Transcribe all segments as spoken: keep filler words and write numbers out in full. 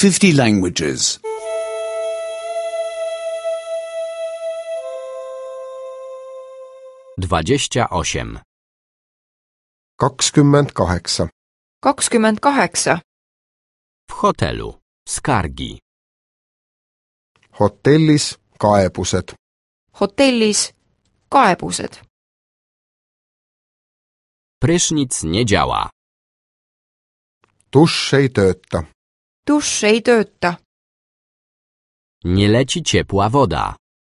fifty languages. Dwadzieścia osiem. kakskümmend kaheksa. kakskümmend kaheksa. W hotelu. Skargi. Hotellis kaebused. Hotellis kaebused. Prysznic nie działa. Dušš ei tööta. Dušš ei tööta. Nie leci ciepła woda.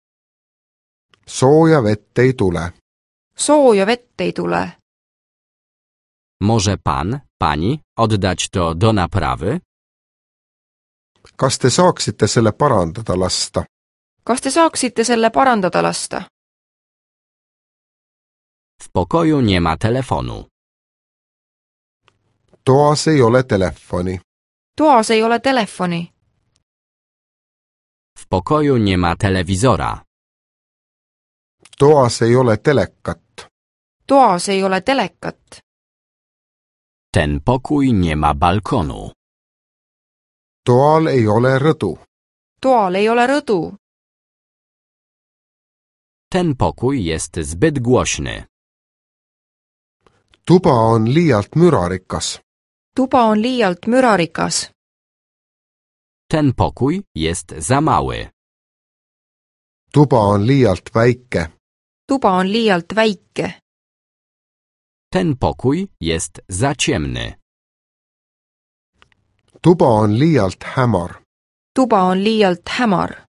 Sooja vett ei tule. Sooja vett ei tule. Może pan, pani oddać to do naprawy? Kas te saaksite selle parandada lasta? Kas te saaksite selle parandada lasta? W pokoju nie ma telefonu. Toas ei ole telefoni. Toas ei ole telefoni. W pokoju nie ma telewizora. Toas ei ole telekat. Toas ei ole telekat. Ten pokój nie ma balkonu. Toal ei ole rõdu. Toal ei ole rõdu. Ten pokój jest zbyt głośny. Tuba on liialt mürarikas. Tuba on liialt mürarikas. Ten pokój jest za mały. Tuba on liialt väike. Tuba on liialt väike. Ten pokój jest za ciemny. Tuba on liialt hämar. Tuba on liialt hämar.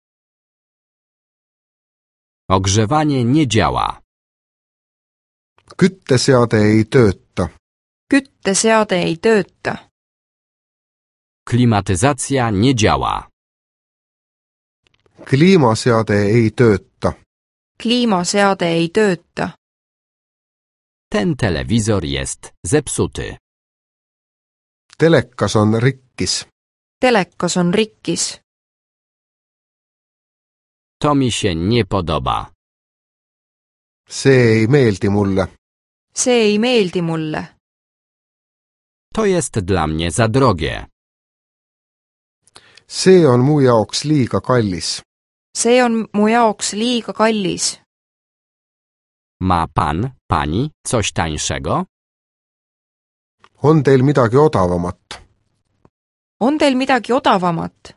Ogrzewanie nie działa. Kütteseade ei tööta. Kütteseade ei tööta. Klimatyzacja nie działa. Kliimaseade ei tööta. Kliimaseade ei tööta. Ten telewizor jest zepsuty. Telekas on rikkis. Telekas on rikkis. To mi się nie podoba. See ei meeldi mulle. See ei meeldi mulle. To jest dla mnie za drogie. See on mu jaoks liiga kallis. See on mu jaoks liiga kallis. Ma pan, pani coś tańszego? On teil midagi odavamat? On teil midagi odavamat?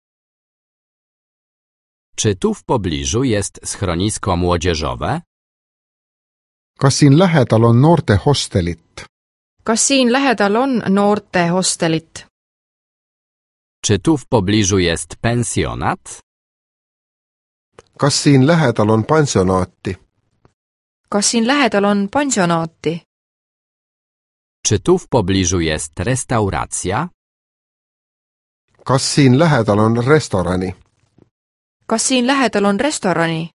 Czy tu w pobliżu jest schronisko młodzieżowe? Kas siin lähedal on noorte hostelit? Kas siin lähedal on noorte hostelit? Czy tu w pobliżu jest pensjonat? Kas siin lähedal on pansionaati? Kas siin lähedal on pansionaati? Czy tu w pobliżu jest restauracja? Kas siin lähedal on restorani? Kas siin lähedal on restorani?